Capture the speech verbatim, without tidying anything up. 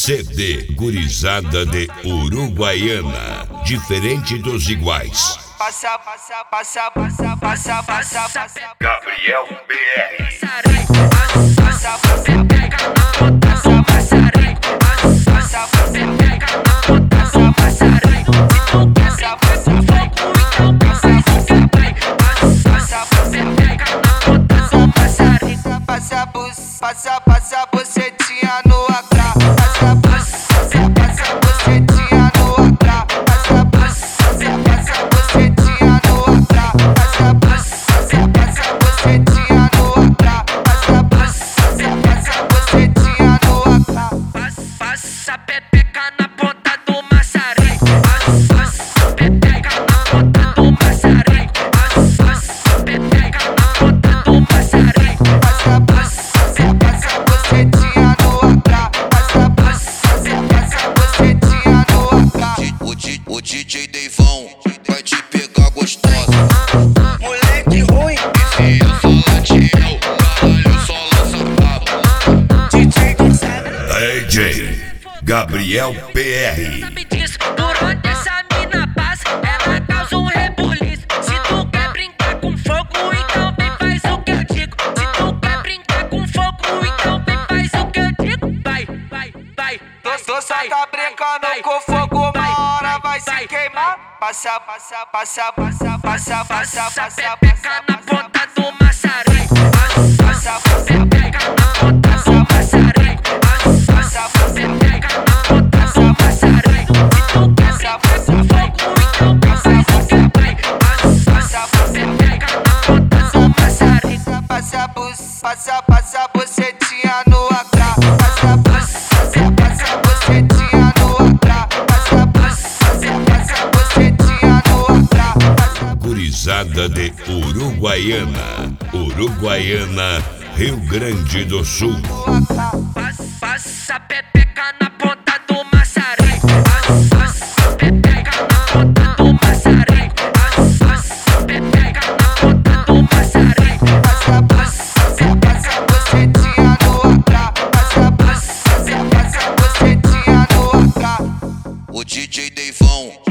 C D Gurizada de Uruguaiana, diferente dos iguais. Passa, passa, passa, passa, passa, passa, passa. Gabriel B R. Passa, passa, pega na ponta, passa, passarinho. Passa, passa, pega na ponta, passa, passarinho. Se tu quer passa, fogo, então passa esse cabrai. Passa, passa, pega na ponta, passa, passarinho. Passa, passa, passa, passa, bucetinha no A K. Passa, passa, passa, bucetinha no A K. Passa, passa, passa, bucetinha no A K. Passa, passa, passa, bucetinha no A K. Passa, passa, passa, bucetinha no A K. Passa pepeca na ponta do maçarico. Passa pepeca na ponta do maçarico. Passa pepeca na ponta do maçarico. Passa, passa, passa, bucetinha no A K. Passa, passa, passa, bucetinha no A K. O, D, o D J Deivão vai te pegar gostosa. Moleque ruim, Enfia só latino, caralho, só lança papo. D J Gonçalo. D J Gabriel P R. Sabe disso, por onde essa mina passa, ela causa um rebuliço. Se tu quer brincar com fogo, então vem faz o que eu digo. Se tu quer brincar com fogo, então vem faz o que eu digo. Vai, vai, vai. Tu só tá brincando com fogo, uma hora vai se queimar. Passa, passa, passa, passa, passa, passa, passa, Pepeca na ponta do maçarico. passa, passa, Pepeca na ponta do maçarico. passa, passa, Pepeca na ponta do maçarico. Se tu quer brincar com fogo, então vem faz o que eu digo. passa, passa, Pepeca na ponta do maçarico. passa, passa, passa, bucetinha no A K. Passa, passa, passa, bucetinha no A K. Passa, passa, passa, bucetinha no A K. Gurizada de Uruguaiana, Uruguaiana, Rio Grande do Sul. Passa pepeca na ponta do maçarico. Passa pepeca na ponta do maçarico. Passa pepeca na ponta do maçarico. Passa, passa, passa, bucetinha no A K. Passa, passa, passa, bucetinha no A K. O D J Deivão